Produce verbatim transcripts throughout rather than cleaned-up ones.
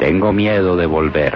tengo miedo de volver.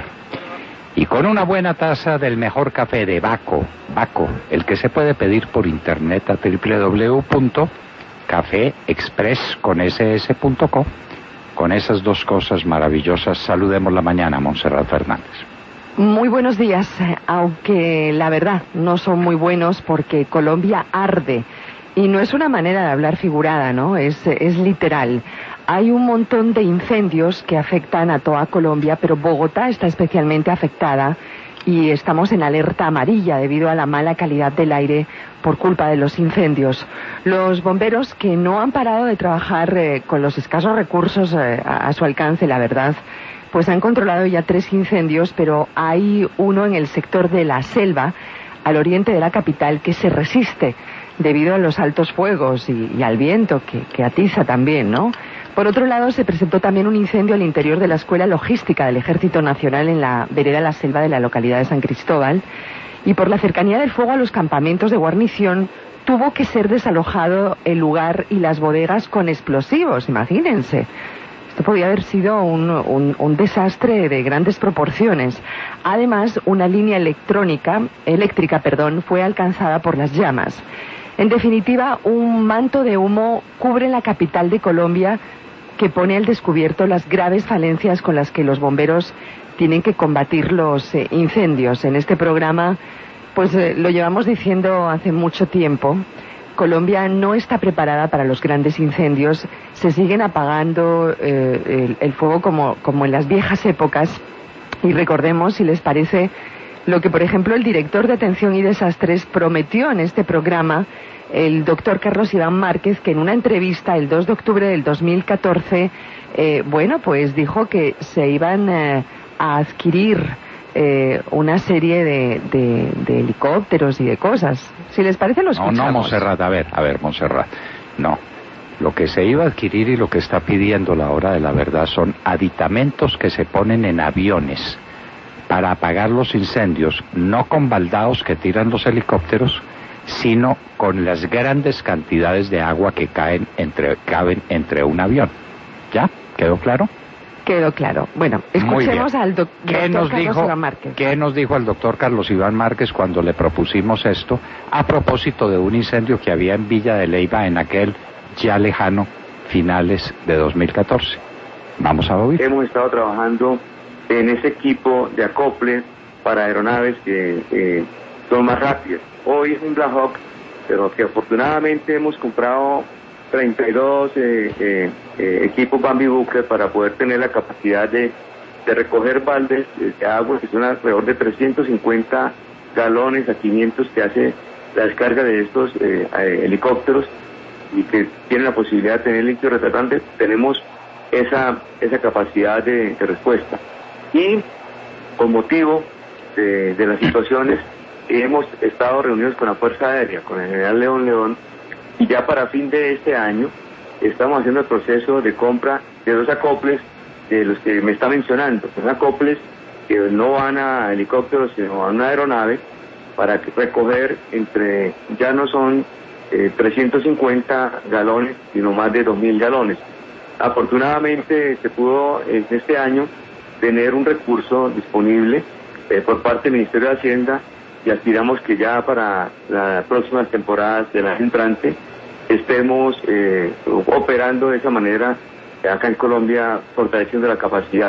Y con una buena taza del mejor café de Baco, Baco, el que se puede pedir por internet a doble u doble u doble u punto café express con ese ese punto co. Con esas dos cosas maravillosas, saludemos la mañana, Montserrat Fernández. Muy buenos días, aunque la verdad no son muy buenos porque Colombia arde. Y no es una manera de hablar figurada, ¿no? Es, es literal. Hay un montón de incendios que afectan a toda Colombia, pero Bogotá está especialmente afectada y estamos en alerta amarilla debido a la mala calidad del aire por culpa de los incendios. Los bomberos, que no han parado de trabajar eh, con los escasos recursos eh, a, a su alcance, la verdad, pues han controlado ya tres incendios, pero hay uno en el sector de la Selva, al oriente de la capital, que se resiste debido a los altos fuegos y, y al viento que, que atiza también, ¿no? Por otro lado, se presentó también un incendio al interior de la Escuela Logística del Ejército Nacional en la vereda La Selva de la localidad de San Cristóbal, y por la cercanía del fuego a los campamentos de guarnición tuvo que ser desalojado el lugar y las bodegas con explosivos, imagínense. Esto podía haber sido un, un, un desastre de grandes proporciones. Además, una línea electrónica, eléctrica, perdón, fue alcanzada por las llamas. En definitiva, un manto de humo cubre la capital de Colombia, que pone al descubierto las graves falencias con las que los bomberos tienen que combatir los eh, incendios. En este programa, pues eh, lo llevamos diciendo hace mucho tiempo. Colombia no está preparada para los grandes incendios. Se siguen apagando eh, el, el fuego como, como en las viejas épocas. Y recordemos, si les parece, lo que, por ejemplo, el director de Atención y Desastres prometió en este programa, el doctor Carlos Iván Márquez, que en una entrevista el dos de octubre del dos mil catorce, eh, bueno, pues dijo que se iban eh, a adquirir eh, una serie de, de, de helicópteros y de cosas. Si les parece, lo escuchamos. No, no, Montserrat, a ver, a ver, Montserrat, no. Lo que se iba a adquirir y lo que está pidiendo la hora de la verdad son aditamentos que se ponen en aviones para apagar los incendios, no con baldaos que tiran los helicópteros, sino con las grandes cantidades de agua que caen entre, caben entre un avión. ¿Ya? ¿Quedó claro? Quedó claro. Bueno, escuchemos al doc ¿Qué doctor nos Carlos dijo, Iván Márquez. ¿Qué nos dijo el doctor Carlos Iván Márquez cuando le propusimos esto a propósito de un incendio que había en Villa de Leyva en aquel ya lejano finales de dos mil catorce? Vamos a oír. Hemos estado trabajando en ese equipo de acople para aeronaves que eh, son más rápidas. Hoy es un Black Hawk, pero que afortunadamente hemos comprado treinta y dos eh, eh, eh, equipos Bambi Bucle para poder tener la capacidad de, de recoger baldes de agua, que son alrededor de trescientos cincuenta galones a quinientos que hace la descarga de estos eh, eh, helicópteros, y que tienen la posibilidad de tener líquido retardante. Tenemos esa, esa capacidad de, de respuesta. Y con motivo de, de las situaciones, hemos estado reunidos con la Fuerza Aérea, con el general León León, y ya para fin de este año estamos haciendo el proceso de compra de dos acoples de los que me está mencionando. Son acoples que no van a helicópteros, sino a una aeronave, para recoger entre, ya no son eh, trescientos cincuenta galones, sino más de dos mil galones. Afortunadamente se pudo en este año tener un recurso disponible eh, por parte del Ministerio de Hacienda, y aspiramos que ya para las próximas temporadas del año entrante estemos eh, operando de esa manera acá en Colombia, fortaleciendo la capacidad.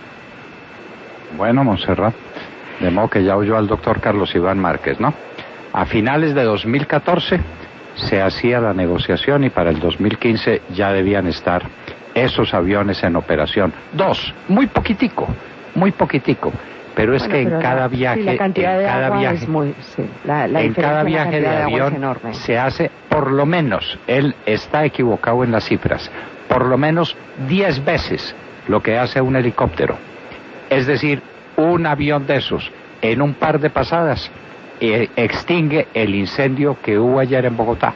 Bueno, Montserrat, de modo que ya oyó al doctor Carlos Iván Márquez, ¿no? A finales de dos mil catorce se hacía la negociación y para el dos mil quince ya debían estar esos aviones en operación. Dos, muy poquitico, muy poquitico. Pero es bueno, que en pero cada la, viaje, sí, la cantidad en de cada agua viaje, es muy, sí, la, la en cada viaje de avión de se hace por lo menos, él está equivocado en las cifras, por lo menos diez veces lo que hace un helicóptero. Es decir, un avión de esos en un par de pasadas eh, extingue el incendio que hubo ayer en Bogotá.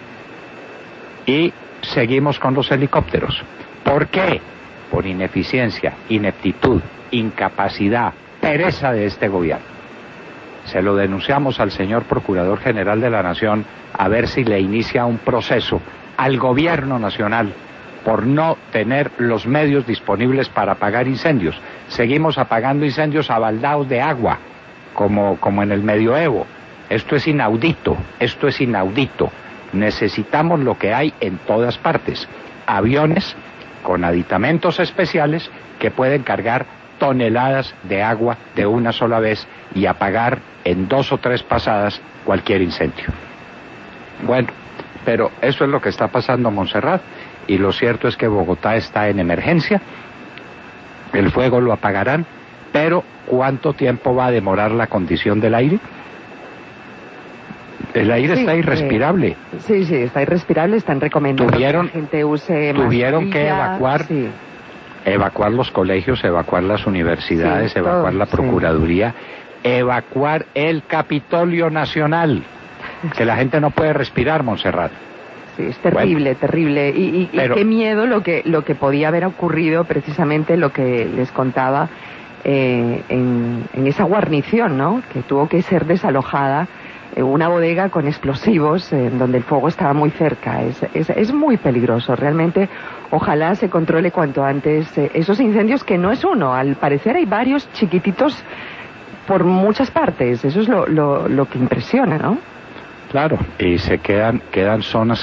Y seguimos con los helicópteros. ¿Por qué? Por ineficiencia, ineptitud, incapacidad, pereza de este gobierno. Se lo denunciamos al señor Procurador General de la Nación a ver si le inicia un proceso al gobierno nacional por no tener los medios disponibles para apagar incendios. seguimos apagando incendios a baldaos de agua, como, como en el medioevo. Esto es inaudito, esto es inaudito. Necesitamos lo que hay en todas partes, aviones con aditamentos especiales que pueden cargar toneladas de agua de una sola vez y apagar en dos o tres pasadas cualquier incendio. Bueno, pero eso es lo que está pasando en Montserrat, y lo cierto es que Bogotá está en emergencia. El fuego lo apagarán, pero ¿cuánto tiempo va a demorar la condición del aire? El aire sí, está irrespirable. Eh, sí, sí, está irrespirable, están recomendando tuvieron, que la gente use Tuvieron que evacuar, sí. evacuar los colegios, evacuar las universidades, sí, evacuar todo, la Procuraduría, sí. evacuar el Capitolio Nacional, que la gente no puede respirar, Montserrat. Sí, es terrible, bueno, terrible. Y, y, pero, y qué miedo lo que, lo que podía haber ocurrido, precisamente lo que les contaba eh, en, en esa guarnición, ¿no? Que tuvo que ser desalojada. Una bodega con explosivos en donde el fuego estaba muy cerca. Es, es, es muy peligroso, realmente. Ojalá se controle cuanto antes eh, esos incendios, que no es uno, al parecer hay varios chiquititos por muchas partes. Eso es lo, lo, lo que impresiona, ¿no? Claro, y se quedan, quedan zonas